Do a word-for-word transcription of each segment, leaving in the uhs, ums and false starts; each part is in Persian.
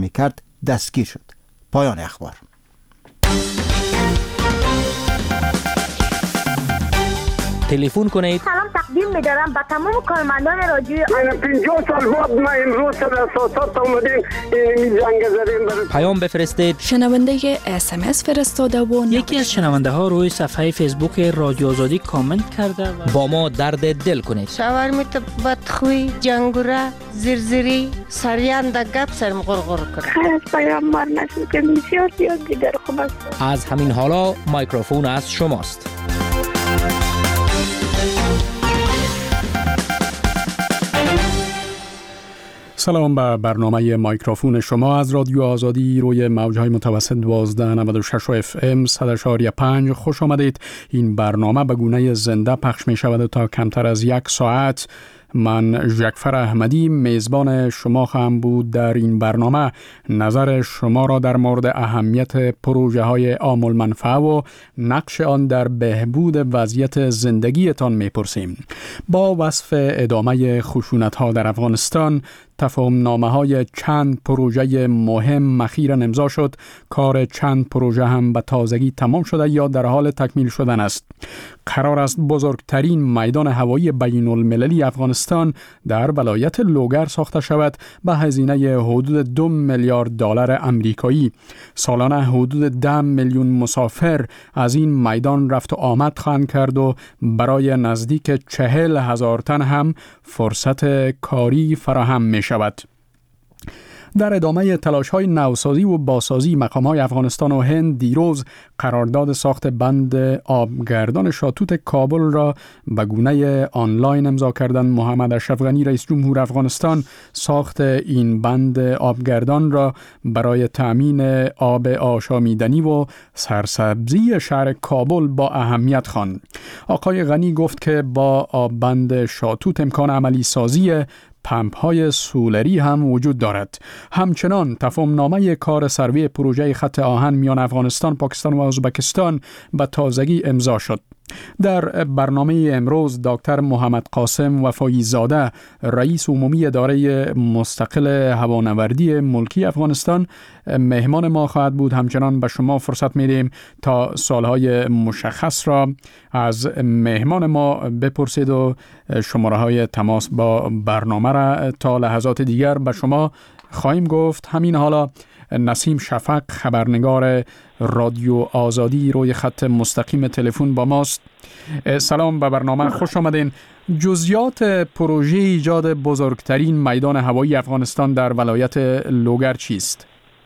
میکرد دستگیر شد. پایان اخبار. تلفن کنید. سلام تقدیم می‌دارم به تمام کارمندان رادیو. من پنجاه سال بعد ما امروز در اساسات اومدیم این جنگ زدیم. پیام بفرستید. شنونده اس ام اس فرستاده و یکی از شنونده ها روی صفحه فیسبوک رادیو آزادی کامنت کرده و با ما درد دل کنید. شاورمیت بدخوی جنگوره زرزری سریان د گپ سرم غرغر کرد. خیلی پیامبر نشون که بسیار زیاد دیگر خوب است. از همین حالا میکروفون از شماست. سلام به برنامه میکروفون شما از رادیو آزادی روی موجهای متوسط دوازده نود و شش اف ام صد و چهار و پنج خوش آمدید. این برنامه به گونه زنده پخش می شود و تا کمتر از یک ساعت من ژکفر احمدی میزبان شما خواهم بود. در این برنامه نظر شما را در مورد اهمیت پروژه های عام المنفعه و نقش آن در بهبود وضعیت زندگیتان میپرسیم. با وصف ادامه خشونت ها در افغانستان، تفاهم نامه های چند پروژه مهم اخیراً امضا شد. کار چند پروژه هم به تازگی تمام شده یا در حال تکمیل شدن است. قرار است بزرگترین میدان هوایی بین المللی افغانستان در ولایت لوگر ساخته شود به هزینه حدود دو میلیارد دلار آمریکایی. سالانه حدود ده میلیون مسافر از این میدان رفت و آمد خواهند کرد و برای نزدیک چهل هزار تن هم فرصت کاری فراهم می شود. در ادامه تلاش‌های نوسازی و بازسازی مقام‌های افغانستان و هند دیروز قرارداد ساخت بند آبگردان شاتوت کابل را به گونه آنلاین امضا کردند. محمد اشرف غنی رئیس جمهور افغانستان ساخت این بند آبگردان را برای تأمین آب آشامیدنی و سرسبزی شهر کابل با اهمیت خواند. آقای غنی گفت که با آببند شاتوت امکان عملی سازی پمپ های سولری هم وجود دارد. همچنان تفاهم نامه کار سروی پروژه خط آهن میان افغانستان، پاکستان و ازبکستان به تازگی امضا شد. در برنامه امروز دکتر محمد قاسم وفایی زاده رئیس عمومی اداره مستقل هوانوردی ملکی افغانستان مهمان ما خواهد بود. همچنان به شما فرصت میدیم تا سوالهای مشخص را از مهمان ما بپرسید و شماره های تماس با برنامه را تا لحظات دیگر به شما خواهیم گفت. همین حالا نسیم شفق خبرنگار رادیو آزادی روی خط مستقیم تلفن با ماست. سلام، به برنامه خوش آمدین. جزئیات پروژه ایجاد بزرگترین میدان هوایی افغانستان در ولایت لوگر چیست؟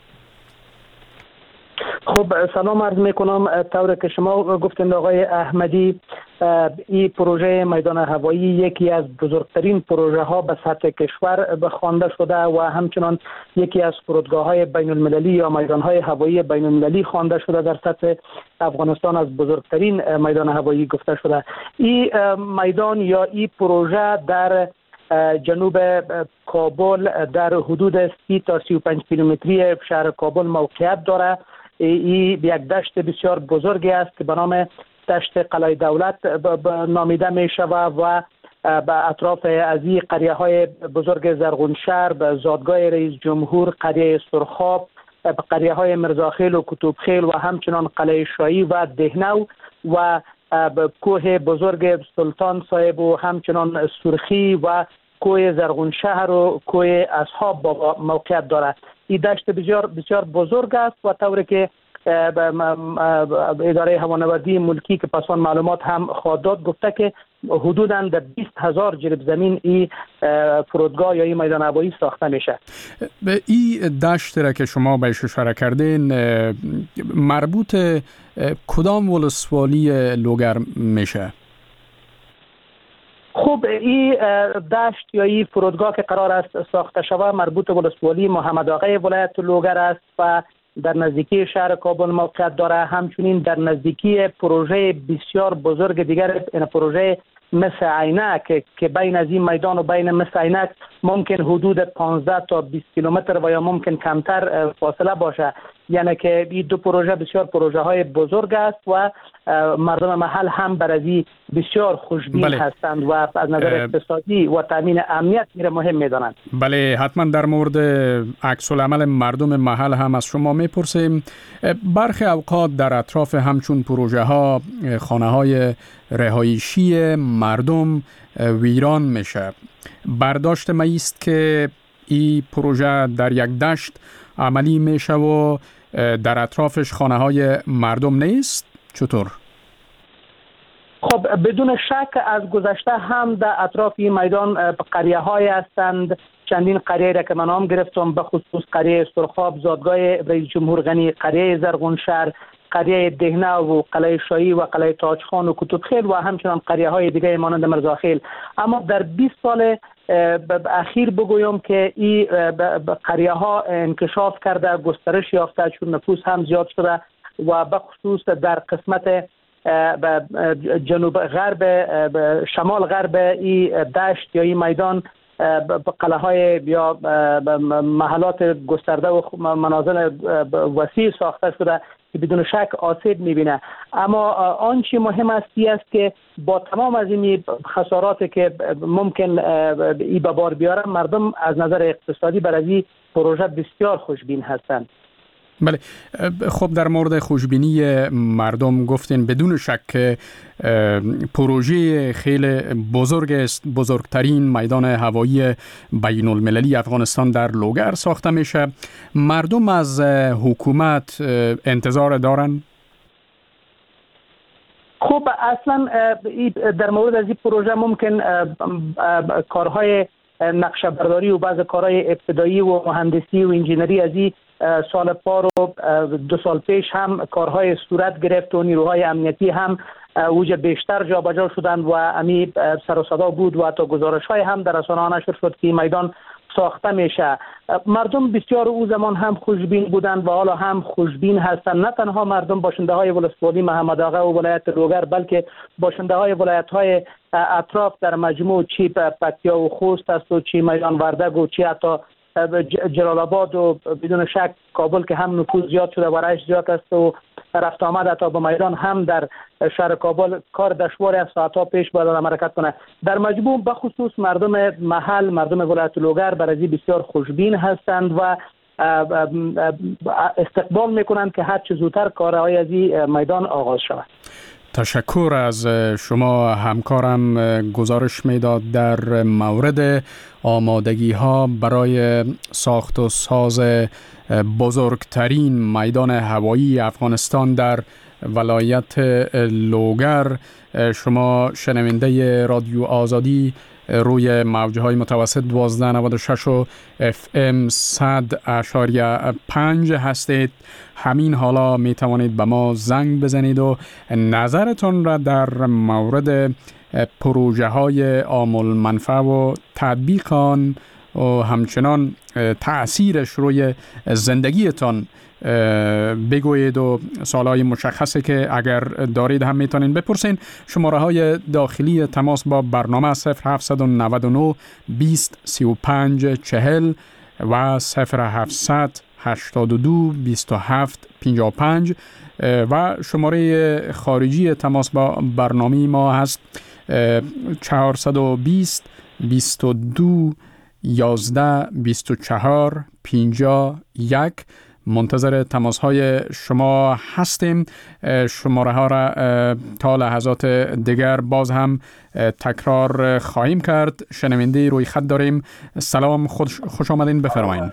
خب سلام عرض میکنم. طور که شما گفتند آقای احمدی، این پروژه میدان هوایی یکی از بزرگترین پروژه ها به سطح کشور خوانده شده و همچنان یکی از فرودگاه های بین المللی یا میدان های هوایی بین المللی خوانده شده. در سطح افغانستان از بزرگترین میدان هوایی گفته شده. این میدان یا این پروژه در جنوب کابل در حدود سی تا سی و پنج کیلومتری شهر کابل موقعیت داره. این یک دشت بسیار بزرگی است که به نام دشت قلعه دولت نامیده می شود و به اطراف از این قریه های بزرگ زرغونشهر، به زادگاه رئیس جمهور، قریه سرخاب، قریه های مرزاخیل و کتوبخیل و همچنان قلعه شاهی و دهنو و کوه بزرگ سلطان صاحب و همچنان سرخی و کوه زرغونشهر و کوه اصحاب با موقعیت دارد. این دشت بسیار بسیار بزرگ است و طوری که اداره هوانوردی ملکی که پسان معلومات هم خواهد گفته که حدوداً در بیست هزار جریب زمین این فرودگاه یا این میدان هوایی ساخته میشه. به این دشت را که شما بهش اشاره کردین مربوط کدام ولسوالی لوگر میشه؟ خب این دشت یا این فرودگاه که قرار است ساخته شود مربوط ولسوالی محمد آقای ولایت لوگر است و در نزدیکی شهر کابل موقعیت داره. همچنین در نزدیکی پروژه بسیار بزرگ دیگر، این پروژه مس عینک که بین از این میدان و بین مس عینک ممکن حدود پانزده تا بیست کیلومتر و یا ممکن کمتر فاصله باشه. یعنی که این دو پروژه بسیار پروژه های بزرگ است و مردم محل هم برای بسیار خوشبین بله. هستند و از نظر اقتصادی و تامین امنیت میره مهم میدانند. بله، حتما در مورد عکس العمل مردم محل هم از شما میپرسیم. برخی اوقات در اطراف همچون پروژه ها خانه های رهایشی مردم ویران میشه. برداشت ما است که این پروژه در یک دشت عملی میشه و در اطرافش خانه های مردم نیست؟ چطور؟ خب بدون شک از گذشته هم در اطراف این میدان قریه های هستند. چندین قریه را که من نام گرفتم، به خصوص قریه سرخاب، زادگاه رئیس جمهور غنی، قریه زرغونشهر، قریه دهنه و قلعه شاهی و قلعه تاجخان و کتبخیل و همچنان قریه های دیگه مانند مرزاخیل. اما در بیست سال اخیر بگویم که این قریه ها انکشاف کرده، گسترش یافته، چون نفوس هم زیاد شده و به خصوص در قسمت جنوب غرب شمال غرب این دشت یا این میدان قلعه های یا محلات گسترده و منازل وسیع ساخته شده که بدون شک آسیب میبینه. اما آنچه مهم است است که با تمام از این خساراتی که ممکن ای به بار بیاره، مردم از نظر اقتصادی برای این پروژه بسیار خوشبین هستند. بله، خب در مورد خوشبینی مردم گفتین، بدون شک پروژه خیلی بزرگ است، بزرگترین میدان هوایی بین المللی افغانستان در لوگر ساخته میشه. مردم از حکومت انتظار دارن؟ خب اصلا در مورد از این پروژه ممکن کارهای نقشه برداری و بعض کارهای ابتدایی و مهندسی و انجینری از این سال پار و دو سال پیش هم کارهای صورت گرفت و نیروهای امنیتی هم اوج بیشتر جابجا شدند و امی سر و صدا بود و حتی گزارش های هم در رسانه‌ها نشر شد که میدان ساخته میشه. مردم بسیار او زمان هم خوشبین بودند و حالا هم خوشبین هستند. نه تنها مردم باشنده های ولسوالی محمد آقا و ولایت لوگر، بلکه باشنده های ولایت های اطراف در مجموع چی پکتیا و خوست است و چی میدان وردگ و چی حتی جلال آباد و بدون شک کابل که هم نفوذ زیاد شده و رشت زیاد است و رفت آمد حتی به میدان هم در شهر کابل کار دشواری است، ساعتها پیش باید آدم حرکت کنه. در مجموع به خصوص مردم محل، مردم ولایت لوگر برای بسیار خوشبین هستند و استقبال میکنند که هر چه زودتر کارهای از این میدان آغاز شود. تشکر از شما. همکارم گزارش میداد در مورد آمادگی ها برای ساخت و ساز بزرگترین میدان هوایی افغانستان در ولایت لوگر. شما شنونده رادیو آزادی روی موجهای متوسط دوازده نود و شش و اف ام صد اشاریه پنج هستید. همین حالا می توانید به ما زنگ بزنید و نظرتون را در مورد پروژه های عامل منفعه و تطبیق آن و همچنان تأثیرش روی زندگیتان بگویید و سوالای مشخصی که اگر دارید هم میتونین بپرسین. شماره های داخلی تماس با برنامه صفر هفت نه نه بیست سی و پنج چهل و صفر هفت هشتاد و دو بیست و هفت پنجاه و پنج و شماره خارجی تماس با برنامه ما هست چهارصد و بیست بیست و دو یازده بیست و چهار پنجاه یک. منتظر تماس های شما هستیم. شماره ها را تا لحظات دیگر باز هم تکرار خواهیم کرد. شنونده روی خط داریم. سلام، خوش, خوش آمدین، بفرمایید.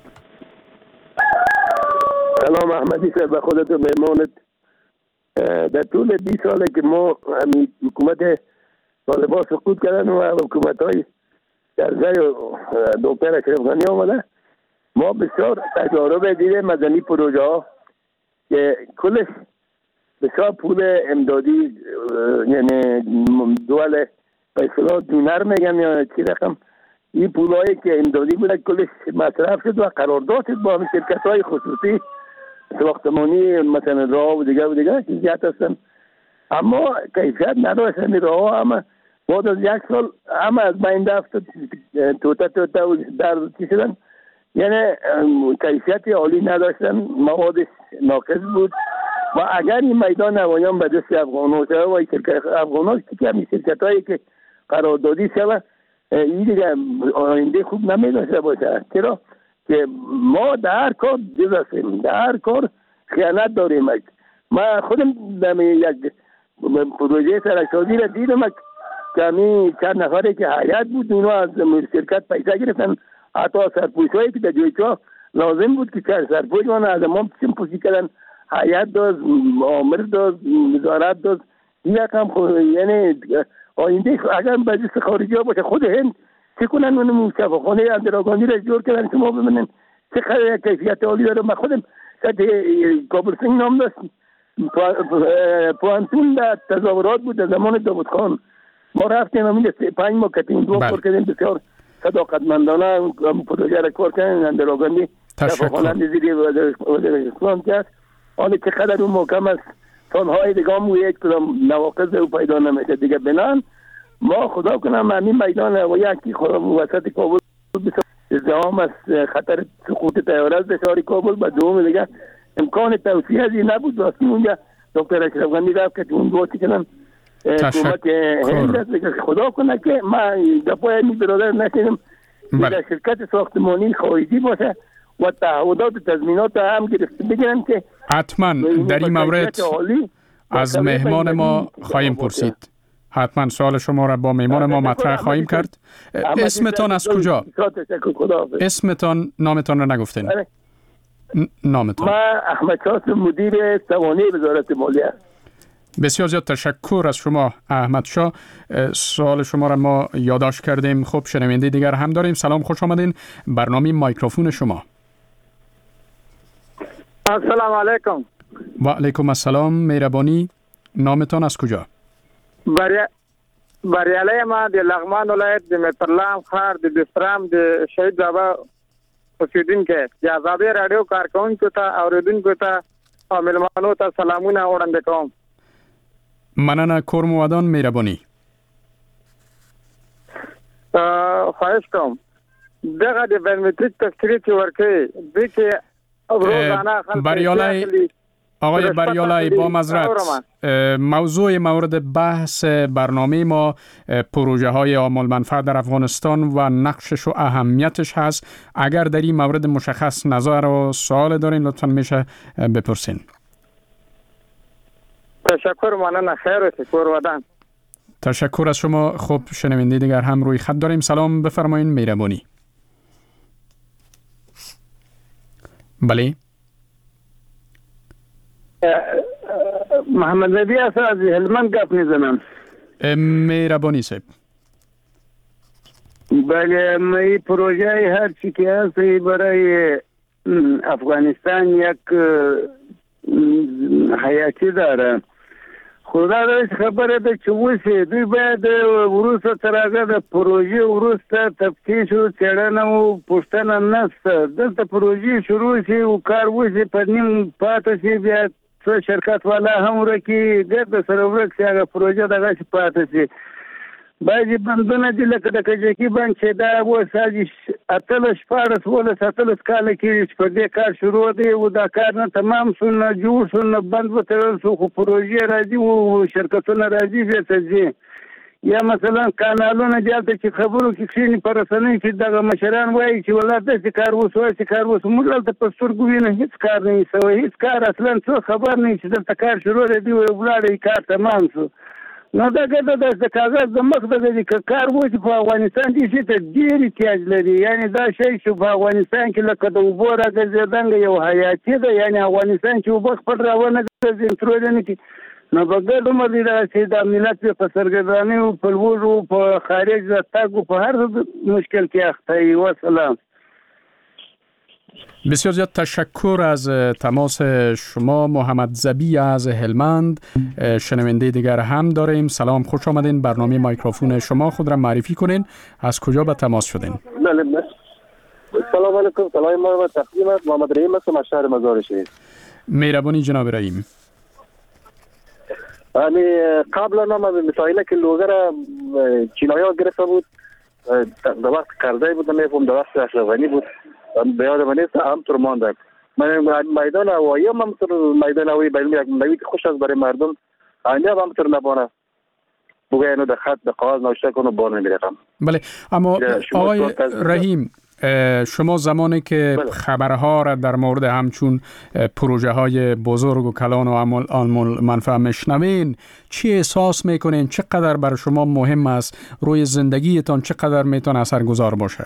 سلام احمدی صاحب، به خودت و مهمانت. در طول بیست ساله که ما حکومت طالبان سقوط کردن و حکومت های درزای دکتر اشرف غنی آمده، ما بسیار تجارب دیدیم از این پروژه ها که کلش بسیار پول امدادی، یعنی دول به اصطلاح دینار میگن یا چی رقم، این پولایی که امدادی بوده کلش مصرف شد و قرارداد شد با همین شرکت های خصوصی ساختمانی مثلا راه و دیگه و دیگه شرکت هستن، اما کیفیت نداشت. همین راه هم بعد از یک سال همه از بین رفت، توته توته در چی شدن. یعنی کیفیت عالی نداشتن، مواد ناقص بود و اگر این میدان هواییان به دست افغان‌ها شود و شرکت افغان‌ها که همین شرکت‌هایی که قراردادی شود این دیگه آینده خوب نمی‌داشته باشه. چرا که ما در هر کار جز هستیم، در هر کار خیانت داریم. ما خودم در یک پروژه سرک‌سازی را دیدم که همین چند نفری که هیئت بود اینا از شرکت پیسه گرفتن، حتی سرپوش‌هایی که در جایگاه لازم بود که چند سرپوش وان از ما چیم پوشی کردن، هیئت داد، آمر داد، وزارت داد. این رقم خود یعنی آینده اگر به دست خارجی ها باشه خود هند چه کنن اون شفاخانه اندراگانی را جور کردن شما ببینن چه خیلی کیفیت عالی داره. من خودم سطح کابل سنگ نام داشت پوانتون در تظاهرات بود در زمان داود خان، ما رفتیم همین پنج ماه کتیم دو کار کردیم، بسیار صداقتمندانه پروژه را کار کردن اندراگانی شفاخانه زیری وزیرستان کرد. حالا چقدر اون محکم است سالهای دیگه هم یک کدام نواقص او پیدا نمیشه دیگه. بنان ما خدا کنم همین میدان و یکی خدا وسط کابل ازدحام است، خطر سقوط طیاره از شهر کابل و دوم دیگه امکان توسعه ازی نبود. واسه اونجا دکتر اشرف غنی رفت که اون دوستی کنن کمک هند است دیگه. خدا کنه که ما دفعه می برادر نشیدم دیگه شرکت ساختمانی خارجی باشه و تعهدات و تضمینات هم گرفته بگیرن که حتما در این مورد از مهمان ما خواهیم پرسید. حتما سوال شما را با مهمان ما مطرح خواهیم کرد. اسمتان از کجا؟ اسمتان نامتان را نگفتین. نامتان؟ من احمد شاه مدیر سوانح وزارت مالیه. بسیار زیاد تشکر از شما احمد شاه. سوال شما را ما یادداشت کردیم. خب شنونده دیگر هم داریم. سلام، خوش آمدین. برنامه مایکروفون شما. السلام علیکم. و علیکم السلام. مهربانی، نامتان از کجا؟ بریا بریالی ما د لغمان ولایت د مترلام خار د بسرام د شهید بابا اوسیدونکو د آزادی رادیو کارکونکو ته اوریدونکو ته او ملمانو ته سلامونه وړاندې کوم. مننه کورم ودان مهربانی. خواهش کوم دغه د بایومتریک تذکرې چې ورکوي دوی چې روزانه خلک بریالی آقای بریالی با معذرت موضوع مورد بحث برنامه ما پروژه های عامل منفعت در افغانستان و نقشش و اهمیتش هست. اگر در این مورد مشخص نظر و سوال دارین لطفا میشه بپرسین. تشکر، مانن خیر شکر ودان. تشکر از شما. خب شنونده دیگر هم روی خط داریم. سلام، بفرمایین مهربانی. بله محمد نبی است از هلمند گپ میزنم. مهربانی صاحب. بله، این پروژه هر چی که هست برای افغانستان یک حیاتی داره. خدا داره خبره ده چې وسی دوی باید وروسته تر هغه د پروژې وروسته تفتیش او څېړنه او پوښتنه نشته. دلته پروژې شروع شي او کار وشي په نیم پاتې شي، بیا څو شرکت والا هم ورکي ګرد سره ورک شي هغه پروژه دغه شي پاتې شي. بعضې بندونه دي لکه د کجکي بند چې دا اوس اتلس شپاړس اوولس اتلس کاله کېږي چې په دې کار شروع دی او دا کار نه تمام شو نه جوړ شو نه بند وتړل شو، خو پروژې راځي او شرکتونه راځي بېرته ځي. یا مثلا کانالونه دي هلته چې خبرو کې کښېني په رسنیو کې دغه مشران وایي چې والله داسې کار وسو هسې کار وسو. موږ هلته په سترګو وینو هېڅ کار نه وي سوی، هېڅ کار اصلا څه خبر نه وي چې دلته کار شروع دی، دوی ولاړ کار تمام شو. نو دا ګټه ده د کاغذ د مخ د دې که کار وشي په افغانستان کې شي ته ډېر احتیاج لري. یعنی دا شی چې په افغانستان کې لکه د اوبو راګرځېدنګ یو حیاتي ده. یعنی افغانستان چې اوبه خپل راونه ګرځي ترولنې کې نو په ګډ عمر دی دا چې دا ملت په سرګردانۍ او په لوږو په خارج د تګ په هر مشکل کې اخته وي. وسلام. بسیار زیاد تشکر از تماس شما. محمد زبی از هلمند. شنونده دیگر هم داریم. سلام، خوش آمدین. برنامه مایکروفون شما خود را معرفی کنین. از کجا به تماس شدین؟ بله، سلام علیکم. سلام ما و تقدیمت محمد رحیم هستم از شهر مزار شریف. مهربانی جناب رحیم. یعنی قبلا ما مسائل که لوزر چینایی ها گرفته بود در وقت کرده بود، نمیفهم در وقت اشرف غنی بود به یاد من نیست همطور مانده. من میدان هوایی هم همطور میدان هوایی بین یک نوید خوش است برای مردم. آینده هم همطور نبانه. بگه اینو در خط در کاغذ نوشته کنه بانه میرم. بله، اما آقای رحیم، شما زمانی که بله. خبرها را در مورد همچون پروژه های بزرگ و کلان و عامل منفعه میشنوین، چی احساس میکنین؟ چقدر برای شما مهم است؟ روی زندگیتان چقدر میتونه اثرگذار باشه؟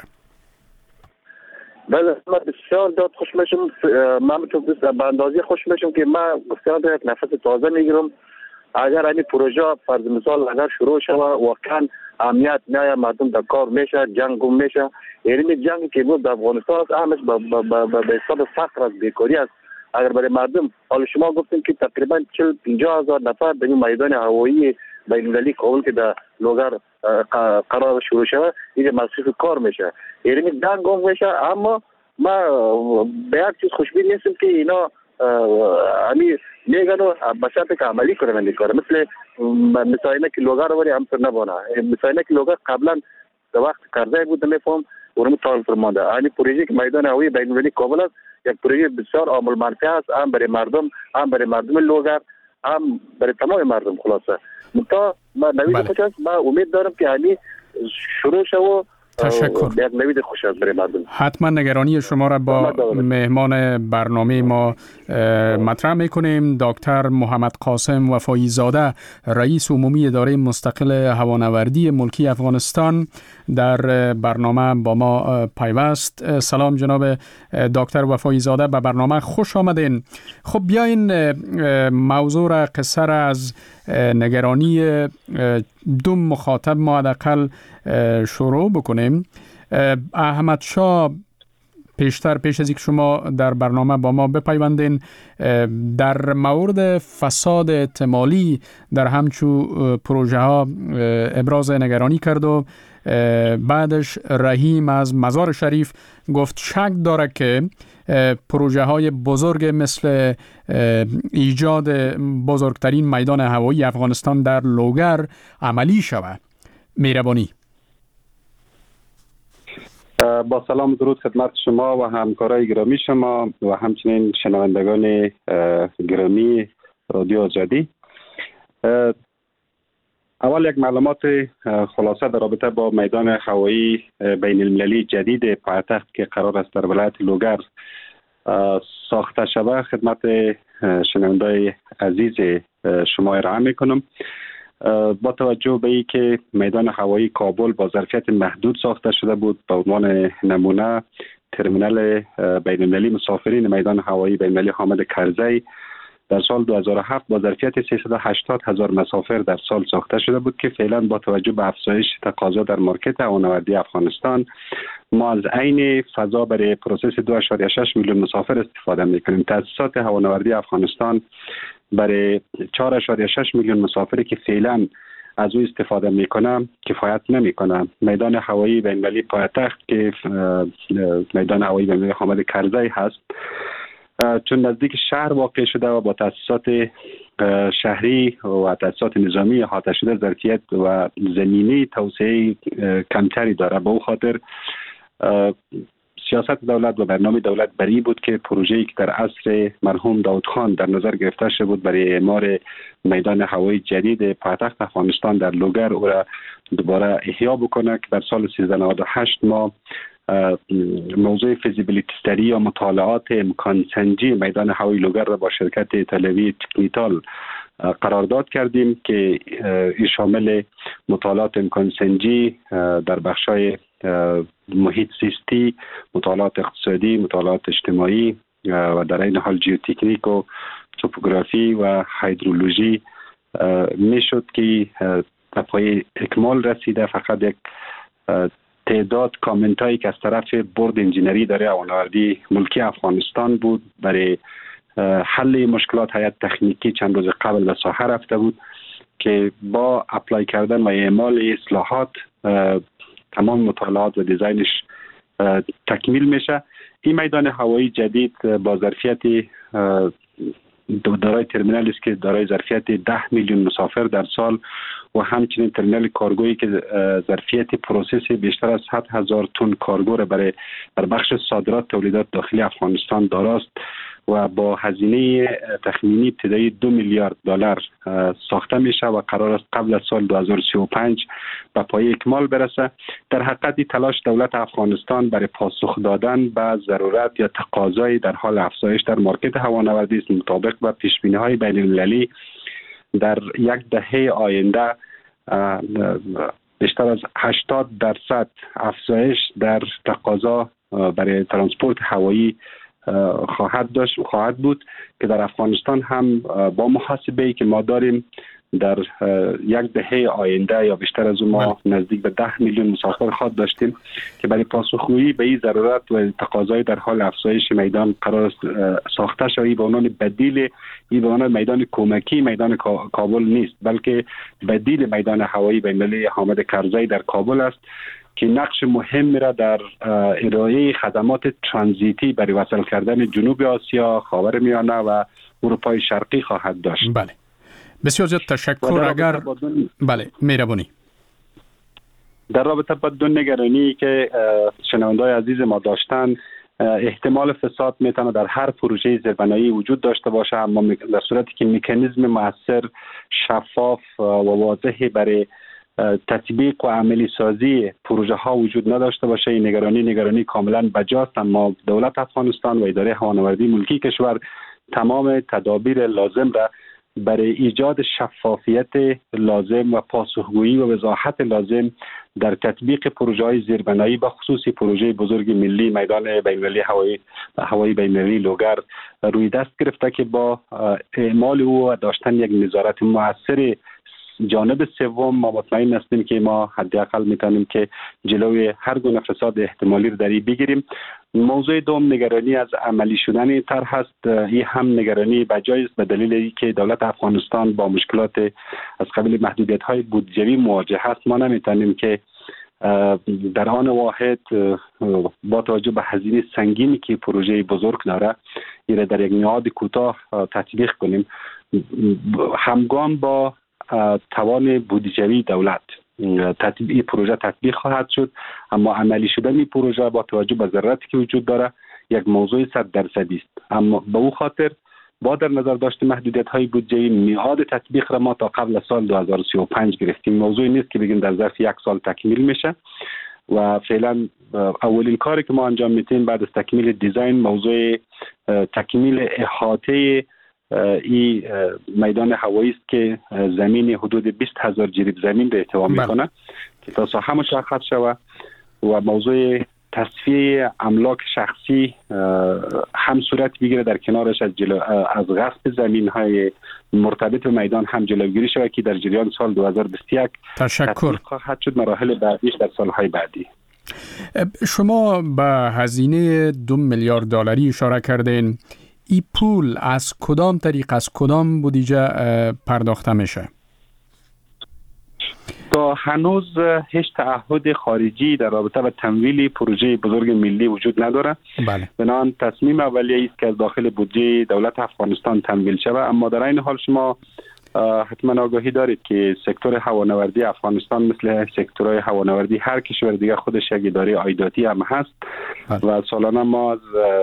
بله، من بسیار زیاد خوش میشم. من به اندازه خوش میشم که من بسیار یک نفس تازه میگیرم. اگر این پروژه فرض مثال اگر شروع شود واقعا امنیت نه مردم در کار میشه، جنگ میشه. یعنی جنگی که بود در افغانستان است همش به حساب فقر است، بیکاری است. اگر برای مردم، حالا شما گفتین که تقریبا چهل پنجاه هزار نفر در این میدان هوایی بین‌المللی کابل که در لوگر قرار شروع شود اینجا مصرف کار میشه، یعنی جنگ هم میشه. اما ما به یک چیز خوشبین نیستیم که اینا امی میگن و بشرط که عملی کنن این کار. مثل مثلا اینا که لوگر ولی هم نبانه، مثلا اینا که لوگر قبلا در وقت کرده بود نمیفهم اونم تال فرمانده. یعنی پروژه که میدان هوایی بین‌المللی کابل است یک پروژه بسیار عامل منفعه است، هم برای مردم، هم برای مردم لوگر، هم برای تمام مردم. خلاصه تا ما نوید بله. خوش است. ما امید دارم که یعنی شروع شو تشکر. یک نوید خوش است برای مردم. حتما نگرانی شما را با مهمان برنامه ما مطرح میکنیم. دکتر محمد قاسم وفایی زاده، رئیس عمومی اداره مستقل هوانوردی ملکی افغانستان، در برنامه با ما پیوست. سلام جناب دکتر وفایی زاده، به برنامه خوش آمدین. خب بیاین موضوع را، قصه را از نگرانی دو مخاطب ما حداقل شروع بکنیم. احمد شاه، پیشتر پیش از اینکه شما در برنامه با ما بپیوندین، در مورد فساد احتمالی در همچو پروژه ها ابراز نگرانی کرد و بعدش رحیم از مزار شریف گفت شک داره که پروژه های بزرگ مثل ایجاد بزرگترین میدان هوایی افغانستان در لوگر عملی شود. مهربانی. با سلام درود خدمت شما و همکارای گرامی شما و همچنین شنوندگان گرامی رادیو آزادی. اول یک معلومات خلاصه در رابطه با میدان هوایی بین المللی جدید پایتخت که قرار است در ولایت لوگر ساخته شود خدمت شنوندای عزیز شما ارائه میکنم. با توجه به ای که میدان هوایی کابل با ظرفیت محدود ساخته شده بود، به عنوان نمونه ترمینال بین المللی مسافرین میدان هوایی بین المللی حامد کرزی در سال دو هزار و هفت با ظرفیت سیصد و هشتاد هزار مسافر در سال ساخته شده بود که فعلا با توجه به افزایش تقاضا در مارکت هوانوردی افغانستان ما از عین فضا برای پروسس دو و شش میلیون مسافر استفاده میکنیم. تاسیسات هوانوردی افغانستان برای چهار و شش میلیون مسافری که فعلا از او استفاده میکنه کفایت نمیکنه. میدان هوایی بین المللی پایتخت که میدان هوایی بین المللی حامد کرزی هست، چون نزدیک شهر واقع شده و با تاسیسات شهری و تاسیسات نظامی احاطه شده، ظرفیت و زمینی توسعه کمتری داره. به او خاطر سیاست دولت و برنامه دولت بری بود که پروژه‌ای که در عصر مرحوم داود خان در نظر گرفته شده بود برای اعمار میدان هوایی جدید پایتخت افغانستان در لوگر او را دوباره احیا بکنه که در سال سیزده نود و هشت ما موضوع فیزیبیلیتی استدی یا مطالعات امکان سنجی میدان هوایی لوگر را با شرکت ایتالیایی تکنیتال قرارداد کردیم که این شامل مطالعات امکان سنجی در بخشای محیط زیستی، مطالعات اقتصادی، مطالعات اجتماعی و در این حال جیوتکنیک و توپوگرافی و هیدرولوژی میشد که به پای اکمال رسیده. فقط یک تعداد کامنت هایی که از طرف بورد انجینری داره هوانوردی ملکی افغانستان بود برای حل مشکلات هیئت تکنیکی چند روز قبل به ساحه رفته بود که با اپلای کردن و اعمال اصلاحات تمام مطالعات و دیزاینش تکمیل میشه. این میدان هوایی جدید با ظرفیت دارای ترمینالی است که دارای ظرفیت ده میلیون مسافر در سال و همچنین ترمینال کارگویی که ظرفیت پروسس بیشتر از صد هزار تن کارگو را برای در بخش صادرات تولیدات داخلی افغانستان داراست و با هزینه تخمینی ابتدایی دو میلیارد دلار ساخته میشه و قرار است قبل از سال دو هزار و سی و پنج به پای اکمال برسه. در حقیقت این تلاش دولت افغانستان برای پاسخ دادن به ضرورت یا تقاضای در حال افزایش در مارکت هوانوردی است. مطابق با پیش‌بینی‌های بین‌المللی در یک دهه آینده بیشتر از هشتاد درصد افزایش در تقاضا برای ترانسپورت هوایی خواهد داشت خواهد بود که در افغانستان هم با محاسبه‌ای که ما داریم در یک دهه آینده یا بیشتر از اون ما نزدیک به ده میلیون مسافر خواهد داشتیم که برای پاسخگویی به این ضرورت و تقاضای در حال افزایش میدان قرار است ساخته شود. به عنوان بدیل این به عنوان میدان کمکی میدان کابل نیست، بلکه بدیل میدان هوایی بین‌المللی حامد کرزی در کابل است که نقش مهمی را در ارائه خدمات ترانزیتی برای وصل کردن جنوب آسیا، خاورمیانه و اروپای شرقی خواهد داشت. بله. بسیار زیاد تشکر. اگر دون... بله مهربانی. در رابطه با دو نگرانی که شنونده‌های عزیز ما داشتن، احتمال فساد میتونه در هر پروژه زیربنایی وجود داشته باشه، اما در صورتی که مکانیزم مؤثر، شفاف و واضحی برای تطبیق و عملی سازی پروژه ها وجود نداشته باشه، این نگرانی نگرانی کاملا بجاست. اما دولت افغانستان و اداره هوانوردی ملکی کشور تمام تدابیر لازم را برای ایجاد شفافیت لازم و پاسخگویی و وضاحت لازم در تطبیق پروژه های زیربنایی به خصوص پروژه بزرگ ملی میدان بین‌المللی هوایی هوایی بین‌المللی لوگر روی دست گرفته که با اعمال او و داشتن یک نظارت مؤثر جانب سوم ما مطمئن هستیم که ما حداقل میتونیم که جلوی هر گونه فساد احتمالی رو داری بگیریم. موضوع دوم نگرانی از عملی شدن طرح است. این هم نگرانی بجای است به دلیل اینکه دولت افغانستان با مشکلات از قبیل محدودیت‌های بودجویی مواجه است. ما نمیتونیم که در آن واحد با توجه به هزینه سنگینی که پروژه بزرگ داره این در یک میعاد کوتاه تطبیق کنیم. همگام با توان بودجوی دولت تطبیق پروژه تطبیق خواهد شد، اما عملی شدن این پروژه با توجه به ضرورتی که وجود داره یک موضوع صد درصدی است. اما به او خاطر با در نظر داشت محدودیت‌های بودجویی میعاد تطبیق را ما تا قبل از سال دو هزار و سی و پنج گرفتیم. موضوعی نیست که بگیم در ظرف یک سال تکمیل میشه و فعلا اولین کاری که ما انجام میدیم بعد از تکمیل دیزاین موضوع تکمیل احاطه این میدان هوایی است که زمین حدود بیست هزار جریب زمین را احتوا میکنه که تا ساحه مشخص شود و موضوع تصفیه املاک شخصی هم صورت بگیره، در کنارش از جلو از غصب زمین های مرتبط به میدان هم جلوگیری شود که در جریان سال دو هزار و بیست و یک تشکر خواهد شد. مراحل بعدیش در سالهای بعدی. شما به هزینه دو میلیارد دلاری اشاره کردین. این پول از کدام طریق از کدام بودجه پرداخته میشه؟ تا هنوز هیچ تعهد خارجی در رابطه با تمویل پروژه بزرگ ملی وجود نداره. بله. بنابراین تصمیم اولیه است که از داخل بودجه دولت افغانستان تمویل شود، اما در این حال شما حتما آگاهی دارید که سکتور هوانوردی افغانستان مثل سکتورهای هوانوردی هر کشور دیگر خودش یک اداره عایداتی هم هست. بله. و سالانه ما از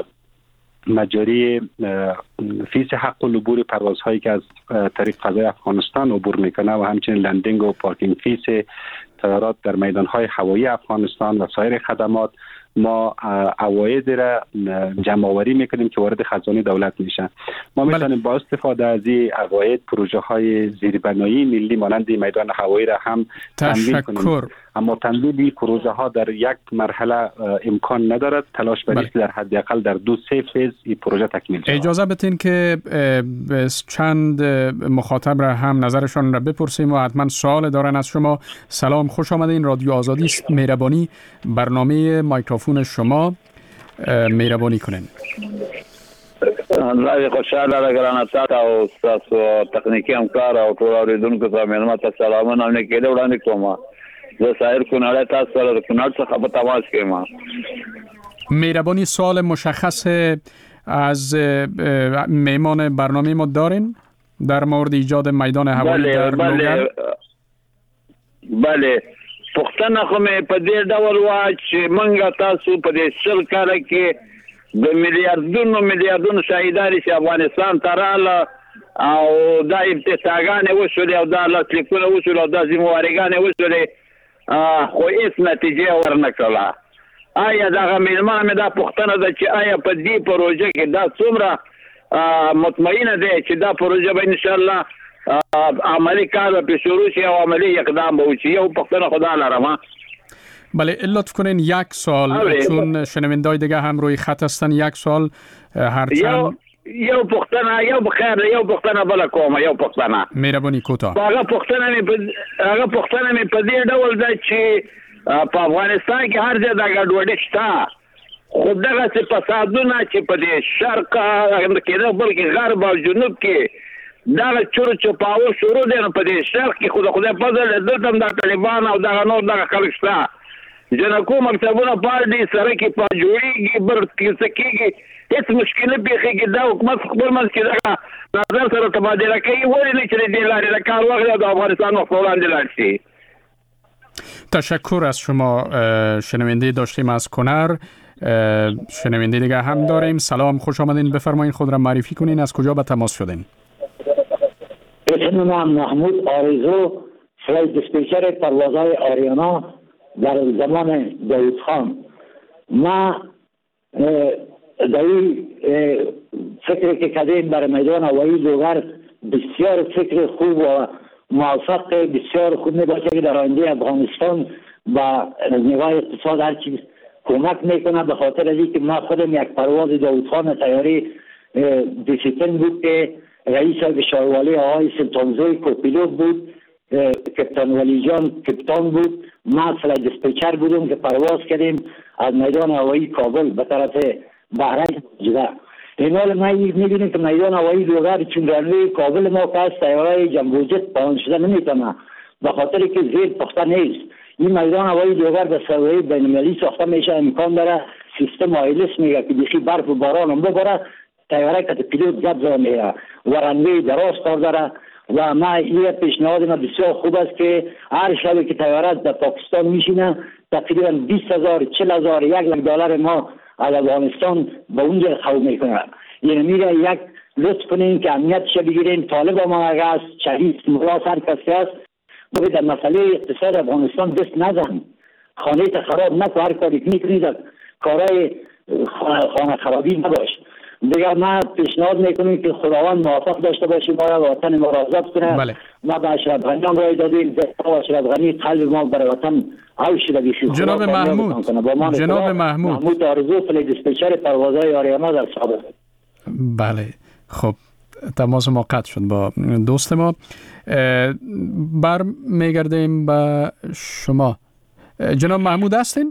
مجاری فیس حق العبور پروازهایی که از طریق فضای افغانستان عبور میکنه و همچنین لندینگ و پارکینگ فیس طیارات در میدانهای هوایی افغانستان و سایر خدمات ما عواید را جمع آوری میکنیم که وارد خزانه دولت میشن. ما میتونیم با استفاده از این عواید پروژه های زیربنایی ملی مانند میدان هوایی را هم تمویل کنیم، اما تمویل پروژه ها در یک مرحله امکان ندارد. تلاش برای در حداقل در دو سه فیز این پروژه تکمیل شود. اجازه بدین که چند مخاطب را هم نظرشان را بپرسیم و حتما سوال دارن از شما. سلام، خوش آمدین. رادیو آزادی است. مهربانی برنامه مایکروفون شما، مهربانی کنین. الله خوشحال را ګرانه تا او تاسو تخنیکی همکار او ټول اوریدونکو ته مېلمه ته سلامونه نه کېده وړاندې کوم. زه سایر کونړ تاسو سره کونړ څخه په تماس کې ما. مهربانی سوال مشخص از میمان برنامه ما دارین در مورد ایجاد میدان هوایی در لوگر؟ بله پښتنه خو مې په دې ډول وا چې موږ تاسو په دې شل کال کې د میلیارډونو میلیارډونو شهیدان چې افغانستان ته رااله او دا ابتساګانې وشولې او دا لاسلیکونه وشول او دا ذمهواريګانې وشولې خو هېڅ نتیجه ورنه کړله. آیا دغه میلمانه مې دا پوښتنه ده چې آیا په دې پروژه کې دا څومره مطمئنه دی چې دا پروژه به انشاءالله عملی کار به شروع شي او عملی اقدام به وشي؟ یو پوښتنه خدا لرم. بله لطف کنین یک سال آره. چون شنوندای دیگه هم روی خط هستن یک سال هرچند یو پښتنه یو بخیر یو پښتنه بل کومه یو پښتنه مهرباني کوتاه هغه پښتنه مې هغه پښتنه مې په دې ډول ده چې په افغانستان کې هر ځای د ګډوډۍ شته خو دغه څه فسادونه چې په دې شرق کې نه بلکې غرب او جنوب کې دغه چور چپاول شروع دي په دې شرق کې خو د خدای فضل دلته هم د طالبان او دغه نور دغه خلک شته جنکو مکتبونه پارډي سره کې په جوړیږي بر کې سکیږي هیڅ مشکل نه پیښیږي دا حکومت خپل منځ کې دغه نظر سره تبادله کوي ولې نه چې دې لارې د کار وخت د افغانستان مخ وړاندې لاړ شي. تشکر از شما. شنونده داشتیم از کنر. شنونده دیگه هم داریم. سلام خوش آمدین بفرمایید خود را معرفی کنین از کجا به تماس شدین؟ اسم من محمود آرزو فلایت دیسپیچر پروازهای آریانا در زمان داود خان. ما در این فکر که کردیم برای میدان هوایی لوگر بسیار فکر خوب و موفق بسیار خوب می باشه که در آینده افغانستان با نگاه اقتصاد هر چیز کمک میکنه به خاطر از اینکه ما خودم یک پرواز داود خان طیاره دیسیپلین بود که رئیس بشاروالی آقای سلطانزوی کوپیلوت بود، کپتان ولی جان کپتان بود، ما فلایت دیسپیچر بودم که پرواز کردیم از میدان هوایی کابل به طرف بحرین جده. این حال ما میبینیم که میدان هوایی لوگر چون رنوی کابل ما که از طیاره جمبوجت پاهن شده نمیتونه به خاطر که زیر پخته نیست. این میدان هوایی لوگر به سروی بین‌المللی ساخته میشه، امکان داره سیستم آیلس میگه که بیخی برف و باران هم بباره طیاره که پیلوت زد زده میره و رنوی دراز کار داره و ما یه پیشنهاد ما بسیار خوب است که هر شبی که طیاره در پاکستان میشینه تقریبا بیست هزار چهل هزار یک لک دلار ما از افغانستان به اونجا خو میکنه. یعنی میره یک لطف کنین که امنیتش بگیرین. طالب ما اگه است شهید ملاس هر کسی است باید در مسئله اقتصاد افغانستان دست نزن، خانه تا خراب نکن، هر کاری که میکنید کارهای خانه خرابی نباش. دیگر ما پیشنهاد میکنیم که خداوند موفق داشته باشیم ما را وطن ما را آزاد کنه. بله. ما به اشرف غنی هم رای دادیم و اشرف غنی قلب ما برای وطن حل شده بیشی. جناب محمود جناب محمود محمود آرزو فلایت دیسپیچر پروازهای آریانا در سابق. بله خب تماس ما قطع شد با دوست ما. بر میگردیم به شما جناب محمود هستین؟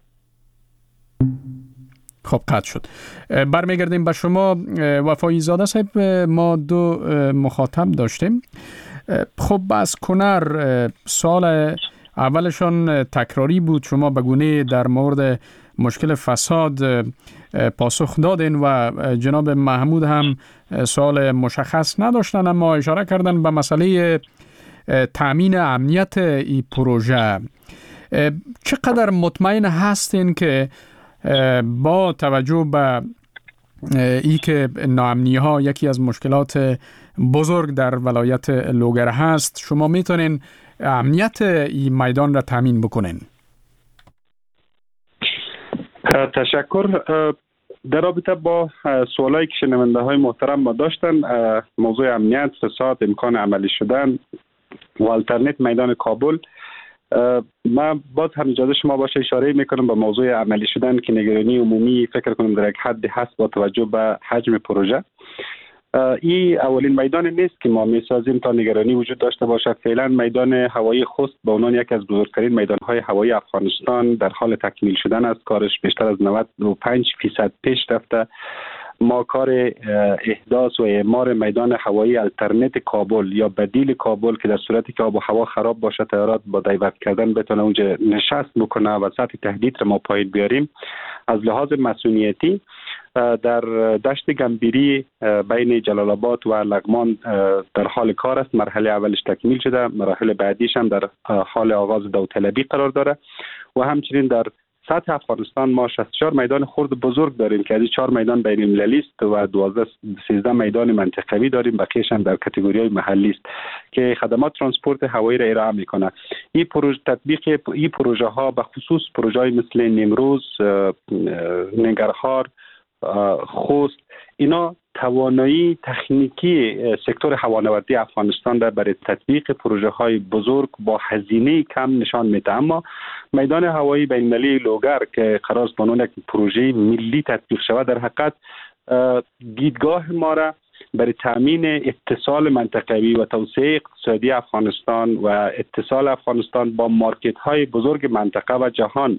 خب قطع شد. برمیگردیم به شما وفایی زاده صاحب. ما دو مخاطب داشتیم. خب از کنر سال اولشان تکراری بود، شما به گونه در مورد مشکل فساد پاسخ دادین و جناب محمود هم سال مشخص نداشتن اما اشاره کردن به مسئله تامین امنیت این پروژه. چقدر مطمئن هستین که با توجه به ای که ناامنی ها یکی از مشکلات بزرگ در ولایت لوگر هست شما میتونین امنیت این میدان را تامین بکنین؟ تشکر. در رابطه با سوالایی که شنونده های محترم ما داشتن، موضوع امنیت، فساد، امکان عملی شدن و آلترنیت میدان کابل، من باز هم اجازه شما باشه اشاره میکنم به موضوع عملی شدن که نگرانی عمومی فکر کنم در یک حد هست با توجه به حجم پروژه. این اولین میدان نیست که ما میسازیم تا نگرانی وجود داشته باشد. فعلا میدان هوایی خوست به عنوان یکی از بزرگترین میدانهای هوایی افغانستان در حال تکمیل شدن است. کارش بیشتر از نود و پنج درصد پیش رفته. ما کار احداث و اعمار میدان هوایی آلترنیت کابل یا بدیل کابل که در صورتی که آب و هوا خراب باشه طیارات با دایورت کردن بتونه اونجا نشست بکنه و سطح تهدید را ما پایین بیاریم، از لحاظ مسئولیتی در دشت گنبیری بین جلال آباد و لغمان در حال کار است. مرحله اولش تکمیل شده، مراحل بعدیش هم در حال آغاز داوطلبی قرار داره و همچنین در سطح افغانستان ما شصت و چهار میدان خرد بزرگ داریم که از چهار میدان بین المللی است و دوازده سیزده میدان منطقوی داریم، بقیه‌اش هم در کاتگوری محلی است که خدمات ترانسپورت هوایی را ارائه میکنه. این پروژه تطبیق این پروژه ها به خصوص پروژه های مثل نیمروز، ننگرهار، خوست، اینا توانایی تکنیکی سکتور هوانوردی افغانستان را برای تطبیق پروژه های بزرگ با هزینه کم نشان میده. اما میدان هوایی بین المللی لوگر که قرار است به عنوان یک پروژه ملی تطبیق شود، در حقیقت دیدگاه ما را برای تامین اتصال منطقوی و توسعه اقتصادی افغانستان و اتصال افغانستان با مارکت های بزرگ منطقه و جهان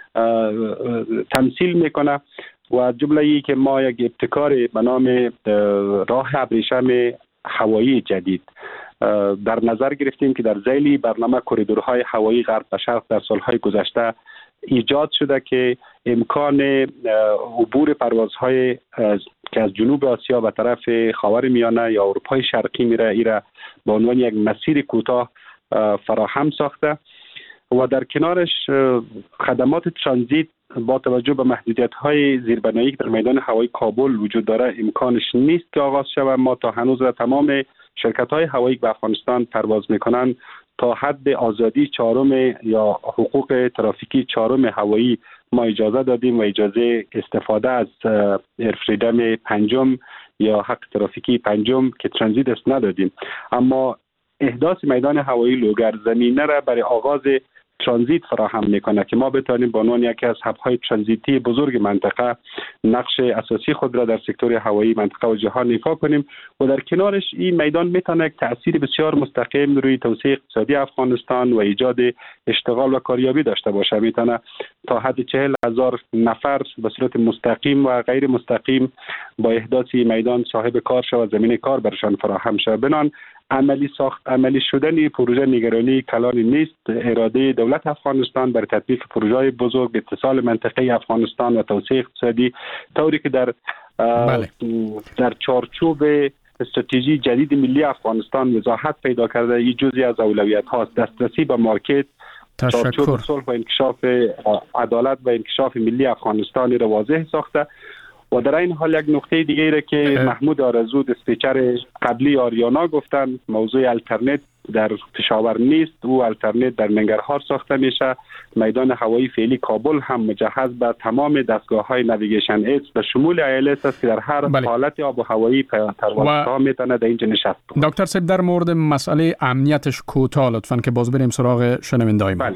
تمثیل میکنه و جمله ای که ما یک ابتکار به نام راه ابریشم هوایی جدید در نظر گرفتیم که در ذیل برنامه کوریدورهای هوایی غرب و شرق در سالهای گذشته ایجاد شده که امکان عبور پروازهای که از جنوب آسیا به طرف خاورمیانه یا اروپای شرقی میره ایره به عنوان یک مسیر کوتاه فراهم ساخته و در کنارش خدمات ترانزیت با توجه به محدودیت‌های زیربنایی که در میدان هوایی کابل وجود داره امکانش نیست که آغاز شود. ما تا هنوز تمام شرکت‌های هوایی که به افغانستان پرواز می‌کنند تا حد آزادی چهارم یا حقوق ترافیکی چهارم هوایی ما اجازه دادیم و اجازه استفاده از ایر فریدم پنجم یا حق ترافیکی پنجم که ترانزیت است ندادیم. اما احداث میدان هوایی لوگر زمینه را برای آغاز ترانزیت فراهم میکنه که ما بتوانیم به عنوان یکی از هب‌های ترانزیتی بزرگ منطقه نقش اساسی خود را در سکتور هوایی منطقه و جهان ایفا کنیم و در کنارش این میدان میتونه یک تأثیر بسیار مستقیم روی توسعه اقتصادی افغانستان و ایجاد اشتغال و کاریابی داشته باشه. میتونه تا حد چهل هزار نفر به صورت مستقیم و غیر مستقیم با احداث این میدان صاحب کار شود، زمین کار برشان فراهم شود. بنان عملی ساخت عملی شدن پروژه نگرانی کلانی نیست. اراده دولت افغانستان برای تطبیق پروژه بزرگ اتصال منطقه افغانستان و توسعه اقتصادی طوری که در بله. در چارچوب استراتژی جدید ملی افغانستان وضاحت پیدا کرده، این جزئی از اولویت هاست. دسترسی به مارکت، چارچوب صلح و انکشاف عدالت و انکشاف ملی افغانستان را واضح ساخته و در این حال یک نقطه دیگه را که محمود آرزو دیسپچر قبلی آریانا گفتن، موضوع الترنت در پشاور نیست، او الترنت در ننگرهار ساخته میشه. میدان هوایی فعلی کابل هم مجهز به تمام دستگاه‌های نویگیشن ایدز به شمول آی ال اس است که در هر بله. حالت آب و هوایی پروازها میتونه در اینجا نشست کنه. دکتر صاحب در مورد مسئله امنیتش کوتاه لطفاً که باز بریم سراغ شنونده‌های ما. بله.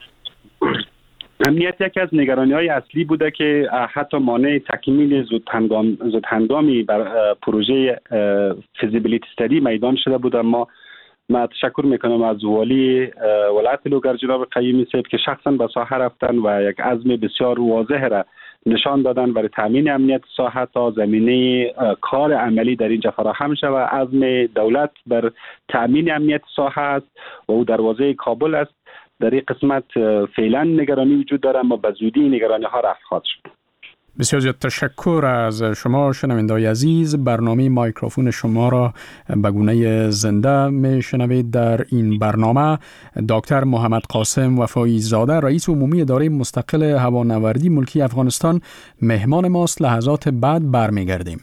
امنیت یکی از نگرانی‌های اصلی بوده که حتی مانع تکمیل زودهنگام زودهنگامی بر پروژه فیزیبیلیتی استادی میدان شده بود. اما من تشکر میکنم از والی ولایت لوگر جناب قیومی صاحب که شخصا به ساحه رفتن و یک عزم بسیار واضح را نشان دادن برای تامین امنیت ساحه تا زمینه کار عملی در اینجا فراهم شود. عزم دولت بر تامین امنیت ساحه است و او دروازه کابل است. در این قسمت فعلا نگرانی وجود داره اما به زودی نگرانی ها رفع خواهد شد. بسیار زیاد تشکر از شما شنونده‌های عزیز. برنامه مایکروفون شما را به گونه زنده میشنوید. در این برنامه دکتر محمد قاسم وفایی زاده رئیس عمومی اداره مستقل هوانوردی ملکی افغانستان مهمان ماست. لحظات بعد برمیگردیم.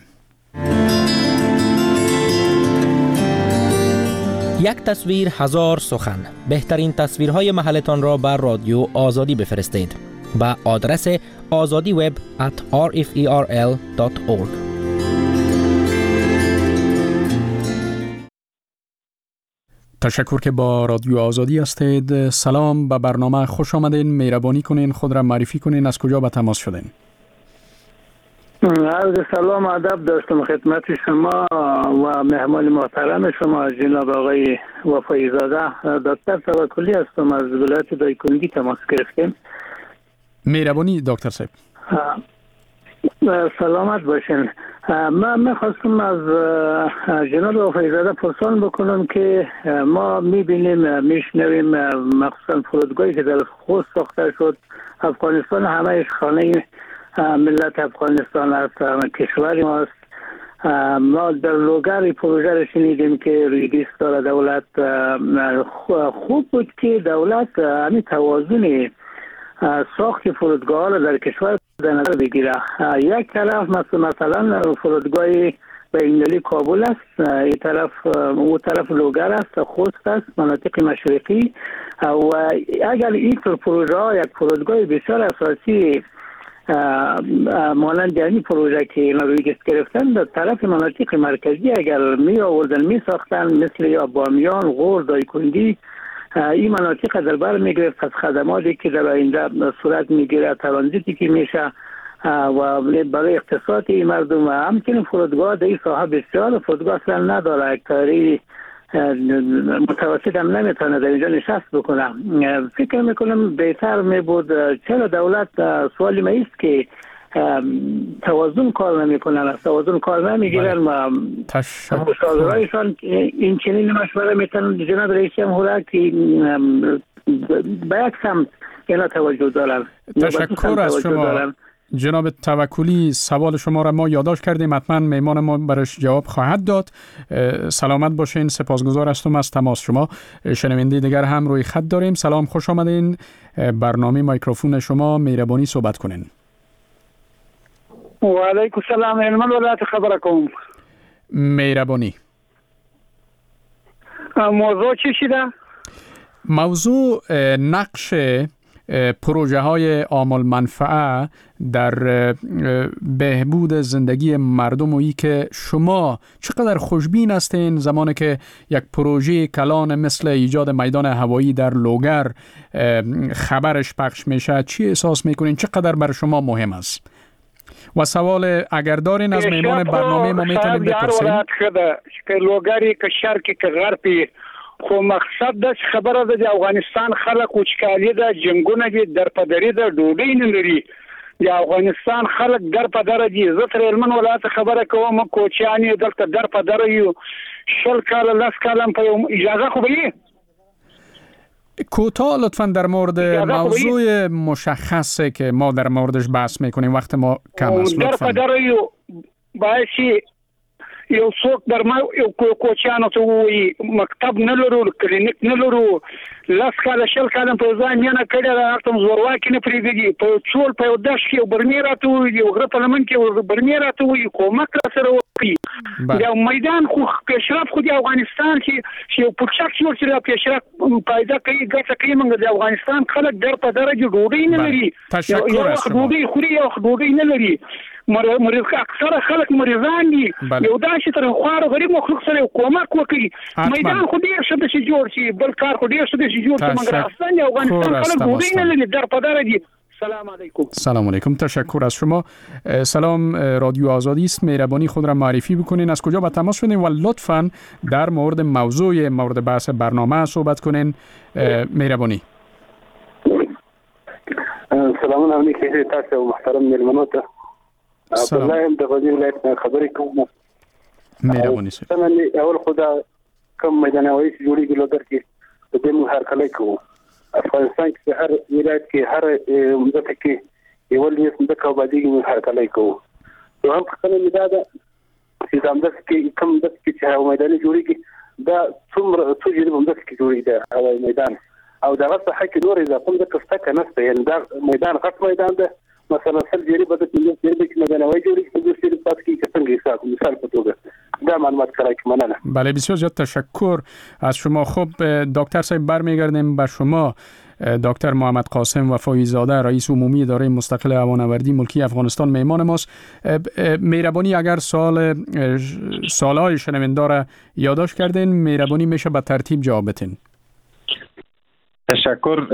یک تصویر هزار سخن. بهترین تصویرهای محلتان را بر رادیو آزادی بفرستید با آدرس آزادی وب ات آر اف ای آر ال دات اورگ. تشکر که با رادیو آزادی هستید. سلام، به برنامه خوش آمدین. مهربانی کنین خود را معرفی کنین، از کجا به تماس شدین؟ عرض سلام ادب داشتم خدمت شما و مهمان محترم شما جناب آقای وفایی زاده. دکتر توکلی هستم از ولایت دایکنی تماس گرفتیم. مهربانی دکتر صاحب. سلامت باشین. من میخواستم از جناب وفایی زاده پرسان بکنم که ما میبینیم میشنویم مخصوصا فرودگاهی که در خوست ساخته شد، افغانستان همهش خانه ملت افغانستان است، کشور ماست. ما در لوگر پروژه را شنیدیم که روی بیست سال دولت خوب بود که دولت همین توازن ساخت فرودگاه را در کشور در نظر بگیره. یک طرف مثلا فرودگاه بین‌المللی کابل است، این طرف او طرف لوگر است، خوست است، مناطق مشرقی. و اگر این پروژه ها یک فرودگاه بسیار اساسی مانند این پروژه که اینا روی دست گرفتن در طرف مناطق مرکزی اگر می آوردن می ساختن، مثل یا بامیان، غور، دایکندی، این مناطق در بر می گرفت از خدماتی که در آینده صورت می گیره، ترانزیتی که میشه و برای اقتصاد این مردم. همچنین فرودگاه در این ساحه بسیار فرودگاه اصلا نداره، یک تاری متوسط هم نمیتونه در اینجا نشست بکنه. فکر میکنم بهتر می بود، چرا دولت سوالی ما است که توازن کار نمیکنن، توازن کار نمیگیرن و مشاورایشان این چنین مشوره میتونن جناب رئیس جمهور که به یک سمت اینا توجه دارن. تشکر از شما جناب توکلی. سوال شما را ما یادداشت کردیم، حتما میمان ما برش جواب خواهد داد. سلامت باشین، سپاسگزار هستم از تماس شما. شنونده دیگر هم روی خط داریم. سلام، خوش آمدین. برنامه مایکروفون شما، مهربانی صحبت کنین. و علیکم السلام. علمان ولایت خبرکم. مهربانی. موضوع چی شده؟ موضوع نقش پروژه های عامل منفعه در بهبود زندگی مردم و ای که شما چقدر خوشبین هستین زمانی که یک پروژه کلان مثل ایجاد میدان هوایی در لوگر خبرش پخش میشه، چی احساس میکنین؟ چقدر بر شما مهم است؟ و سوال اگر دارین از میمان برنامه ما میتونید بپرسین. که لوگری که شرقی که غربی، خو مقصد د خبره د افغانستان خلک وچکالي د جنگونه دي، در پدری د ډوډۍ نه لري. د افغانستان خلک در پدره دي. زه تر علمن ولایت خبره کوم، کوچیانی دلته در پدره یو شل کال لس کالم په اجازه خو به کوتاه لطفاً در مورد موضوع مشخصه که ما در موردش بحث میکنیم، وقت ما کم است. در پدره یو باعثی یو څوک درما یو کوچانو ته وایي مکتب نه لرو، کلینیک نه لرو، لاس کاله شل کاله په ځان نه کړی راته زورواکي نه پریږدي، په چول په داش کې برنی راته وایي، یو غره په لمن کې برنی راته وایي، کومک سره وایي. دا میدان خو پیشرفت خو د افغانستان کې یو پوښتنه جوړ شي، پیشرفت پیدا کوي، ګټه کوي. موږ د افغانستان خلک در په درجه ډوډۍ نه لري، یو ډوډۍ خوري یو ډوډۍ نه لري. مریض اکثر خلک مریضان دي، یو دا چې تر خوار غریب مخلوق سره کومک وکړي. میدان خو ډیر څه د شي جوړ شي، بل کار خو ډیر څه د شي جوړ شي، مګر افغانستان یو افغانستان خلک ډوډۍ نه لري، در په درجه. سلام علیکم. سلام علیکم، تشکر از شما. سلام، رادیو آزادی است. مهربانی خود را معرفی بکنین، از کجا با تماس شدین و لطفاً در مورد موضوع مورد بحث برنامه صحبت کنین. مهربانی. سلام علیکم تاسو محترم مهمانات. عبدالله هم د غزنی ولایت خبرې کوم. مهرباني سره. من اول خدا کوم میدان هوایی جوړیږي لوګر کې د دې مو هر کله کوو. افغانستان کې هر ولایت کې هر مدته کې یو لږ مدته وبادیږي مو هر کله کوو. نو هم خپل میدان چې زموږ کې کوم د کې چې میدان جوړیږي دا څومره څو جوړ مدته کې جوړیږي دا هوایی میدان او دا غصه حق نور اذا کوم د کسته کنه یعنی دا میدان غټ میدان ده. مثلا سل جری بده ملت جری کې میدان هوایی جوړیږي په دې سری پات کې څنګه حساب مثال په توګه دا معلومات کرای که مننه. بله، بسیار زیاد تشکر از شما. خب دکتر صاحب برمیگردیم به شما. دکتر محمد قاسم وفایی زاده، رئیس عمومی اداره مستقل هوانوردی ملکی افغانستان میهمان ماست. مهربانی اگر سوال سوالای شنونده را یادداشت کردین، مهربانی میشه به ترتیب جواب بدین. تشکر.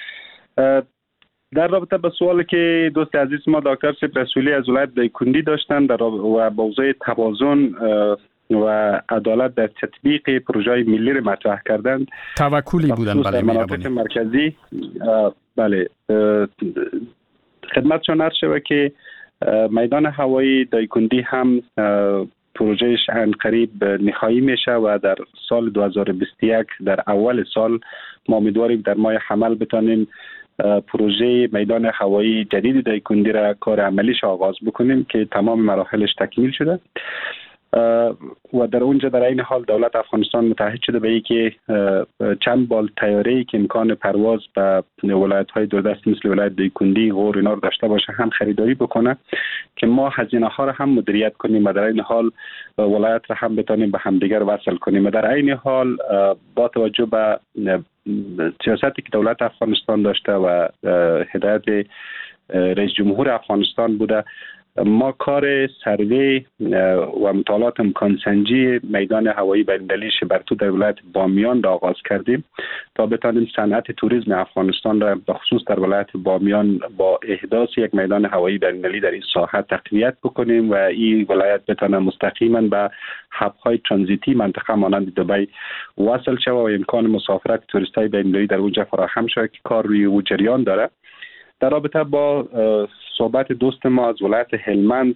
در رابطه با سوالی که دوست عزیز ما دکتر صاحب رسولی از ولایت دایکندی داشتن در و موضوع توازن و عدالت در تطبیق پروژه ملی را مطرح کردند، توکلی بودن. بله، مناطق مرکزی. بله، خدمتشان عرض شود که میدان هوایی دایکندی هم پروژهش ان قریب نهایی میشه و در سال دو هزار و بیست و یک در اول سال ما امیدواریم در ماه حمل بتانیم پروژه میدان هوایی جدید دایکندی را کار عملیش آغاز بکنیم که تمام مراحلش تکمیل شده و در اونجا در این حال دولت افغانستان متعهد شده به اینکه چند بال طیاره‌ای که امکان پرواز به ولایت‌های دوردست مثل ولایت دایکندی، غور اینا رو داشته باشه هم خریداری بکنه که ما هزینه ها را هم مدیریت کنیم و در این حال ولایت را هم بتونیم به همدیگر وصل کنیم. و در این حال با توجه به سیاستی که دولت افغانستان داشته و هدایت رئیس جمهور افغانستان بوده، ما کار سروی و مطالعات امکان سنجی میدان هوایی بین‌المللی شبرتو در ولایت بامیان را آغاز کردیم تا بتانیم صنعت توریسم افغانستان را به خصوص در ولایت بامیان با احداث یک میدان هوایی بین‌المللی در این ساحه تقویت بکنیم و این ولایت بتانه مستقیما به هب‌های ترانزیتی منطقه مانند دبی وصل شود و امکان مسافرت توریست‌های بین‌المللی در اونجا فراهم شود که کار روی او جریان داره. در رابطه با صحبت دوست ما از ولایت هلمند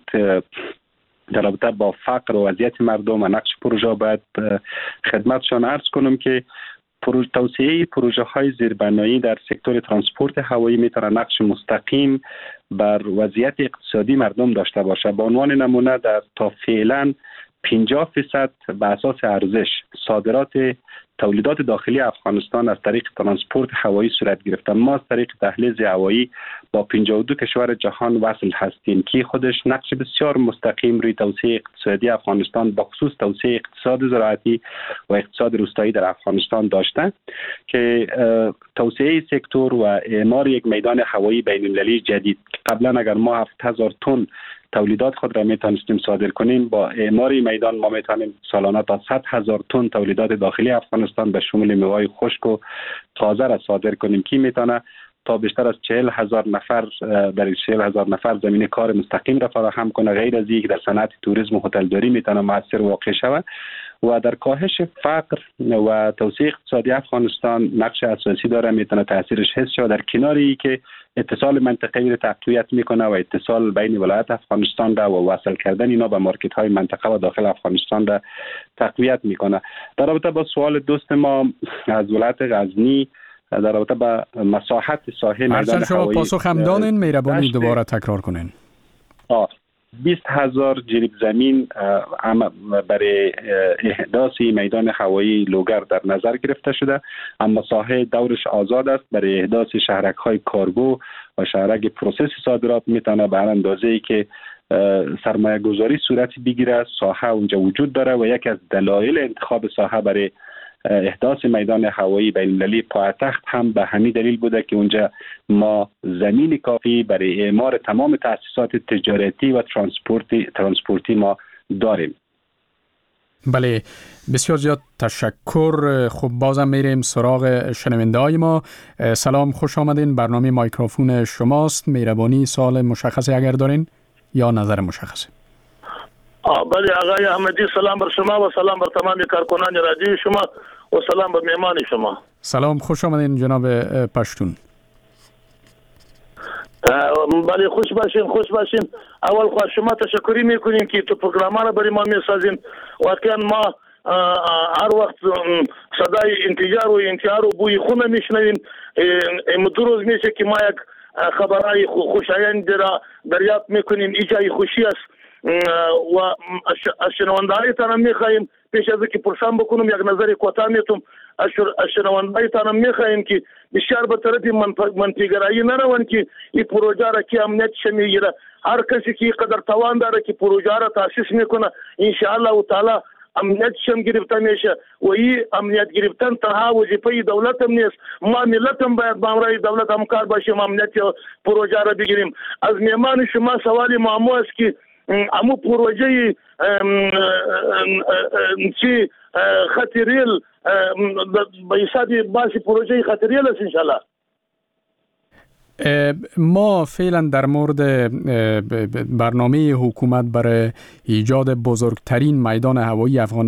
در رابطه با فقر و وضعیت مردم و نقش پروژه باید خدمتشان عرض کنم که پروژه توسعه پروژه های زیربنایی در سکتور ترانسپورت هوایی میتونه نقش مستقیم بر وضعیت اقتصادی مردم داشته باشه. به عنوان نمونه در تا فعلا پنجاه درصد به اساس ارزش صادرات تولیدات داخلی افغانستان از طریق ترانسپورت هوایی صورت گرفته. ما از طریق دهلیز هوایی با پنجاه و دو کشور جهان وصل هستیم که خودش نقش بسیار مستقیم روی توسعه اقتصادی افغانستان با خصوص توسعه اقتصاد زراعتی و اقتصاد روستایی در افغانستان داشته که توسعه سکتور و اعمار یک میدان هوایی بین‌المللی جدید قبلا اگر ما هفت هزار تن تولیدات خود را میتونستیم صادر کنیم، با اعمار میدان ما میتونیم سالانه تا صد هزار تن تولیدات داخلی افغانستان به شمول میوه‌های خشک و تازه را صادر کنیم که میتونه تا بیشتر از چهل هزار نفر برای چهل هزار نفر زمینه کار مستقیم را فراهم کنه. غیر از اینکه در صنعت توریسم و هتلداری میتونه مؤثر واقع شود و در کاهش فقر و توسعه اقتصادی افغانستان نقش اساسی داره، میتونه تاثیرش حس شود. در کناری که اتصال منطقه‌ای را تقویت میکنه و اتصال بین ولایت افغانستان را و وصل کردن اینا به مارکت های منطقه و داخل افغانستان را تقویت میکنه. در رابطه با سوال دوست ما از ولایت غزنی در رابطه با مساحت ساحه میدان هوایی، پاسخ هم دادین، مهربانی دوباره تکرار کنین. آه بیست هزار جریب زمین برای احداث میدان هوایی لوگر در نظر گرفته شده، اما ساحه دورش آزاد است برای احداث شهرک های کارگو و شهرک پروسس صادرات میتونه به اندازه ای که سرمایه گذاری صورت بگیره. ساحه اونجا وجود داره و یکی از دلایل انتخاب ساحه برای احداث میدان هوایی بین‌المللی پایتخت هم به همین دلیل بوده که اونجا ما زمین کافی برای اعمار تمام تأسیسات تجارتی و ترانسپورتی ترانسپورتی ما داریم. بله، بسیار زیاد تشکر. خب بازم میریم سراغ شنونده های ما. سلام، خوش آمدین. برنامه مایکروفون شماست. مهربانی سوال مشخصی اگر دارین یا نظر مشخصی. بله آقای احمدی، سلام بر شما و سلام بر تمام کارکنان رادیو شما و سلام بر مهمان شما. سلام، خوش آمدین جناب پشتون. بله خوش باشین، خوش باشین. اول خواهد شما تشکری میکنیم که تو پروگرام را برای ما میسازین. واقعا ما هر وقت صدای انتظار و انتظار و بوی خونه میشنویم. دو روز میشه که ما یک خبرهای خوشایند را دریافت میکنیم. ایجای خوشی است و از شنوندهایتان میخواهیم پیش از که پرسان بکنم یک نظر کوتاه میتونم از شنوندهایتان میخواهیم که بسیار به طرف منطقه‌گرایی نروند که این پروژه را که امنیت میگیره. هر کسی که قدر توان داره که پروژه را تاسیس میکنه ان شاء الله تعالی امنیت شم گرفته میشه و این امنیت گرفتن تنها وظیفه دولت هم نیست. ما ملت هم باید با امرای دولت همکار باشیم، امنیت پروژه را بگیریم. از میهمان شما سوالی معمو است که امو پروژه چی خطریل به حساب باسی پروژه خطریل است انشالله. ما فعلا در مورد برنامه حکومت برای ایجاد بزرگترین میدان هوایی